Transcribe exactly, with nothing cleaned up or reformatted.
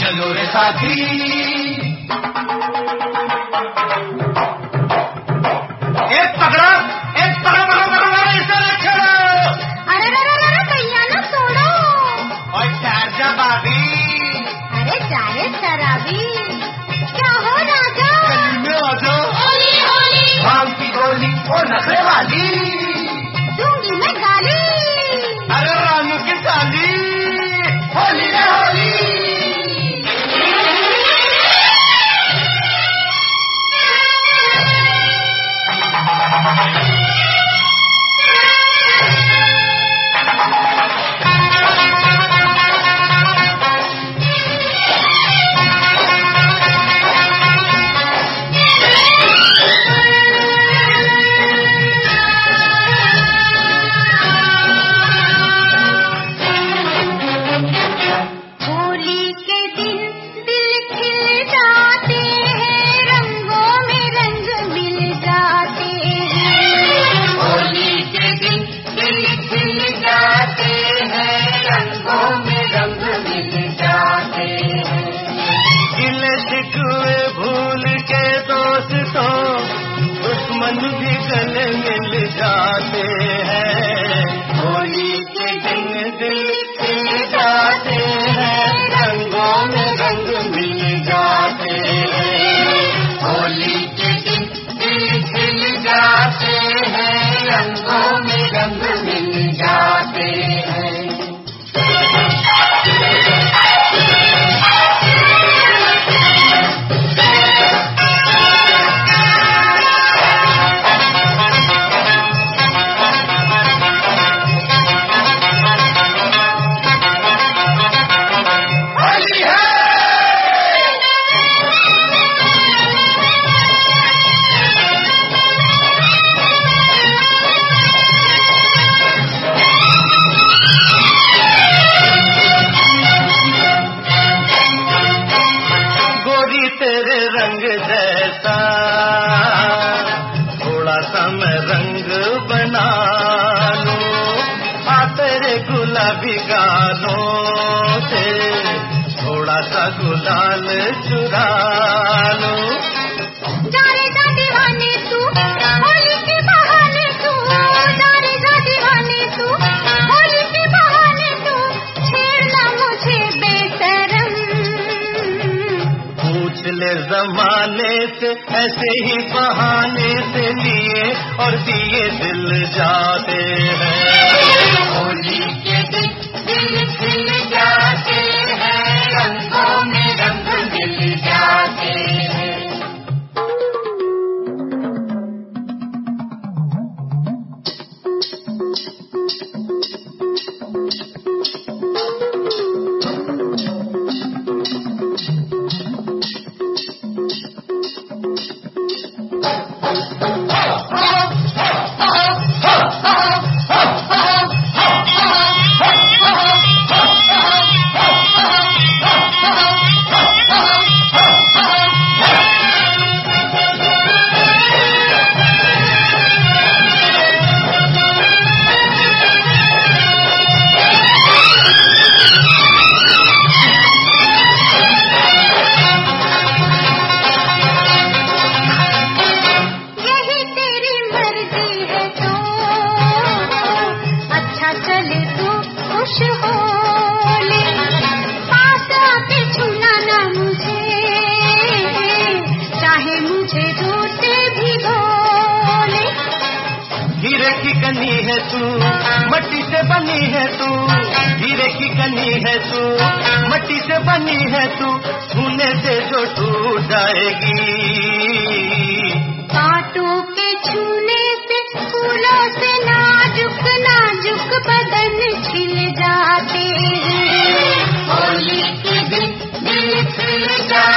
चलो रे साथी। एक पकड़ा, एक पकड़ा पकड़ा पकड़ा इसे रखो। अरे रे रे रे भैया ना छोड़ो। और ठहर जा भाभी। अरे जा रे शराबी, क्या हो राजा? गली में आ जाओ। होली होली भांग की गोली और नखरे वाली, दूंगी मैं गाली। अरे रानू की साली, होली रे होली। भूल के दोस्तों दुश्मन भी गले मिल जाते हैं। होली के दिन दिल खिल जाते हैं, रंगों में रंग मिल जाते हैं। होली के दिन दिल खिल जाते हैं, रंगों में रंग मिल जाते हैं। तेरे रंग जैसा थोड़ा सा मैं रंग बना लूं, आ तेरे गुलाबी गालों से थोड़ा सा गुलाल चुरा लूं। जा रे जा दीवाने तू, होली के बहाने तू, जा रे जा दीवाने तू, होली के बहाने तू, छेड़ना मुझे बेशरम। पूछ ले जमाने से, ऐसे ही बहाने से लिए और दिए दिल जाते हैं। होली के दिन दिल खिल जाते हैं, रंगों में रंग मिल जाते हैं। हीरे की कनी है तू, मट्टी से बनी है तू, हीरे की कनी है तू, मट्टी से बनी है तू, छूने से जो टूट जाएगी। कांटों के छूने से, फूलों से नाजुक नाजुक बदन खिल जाते हैं। होली के दिन दिल खिल जाते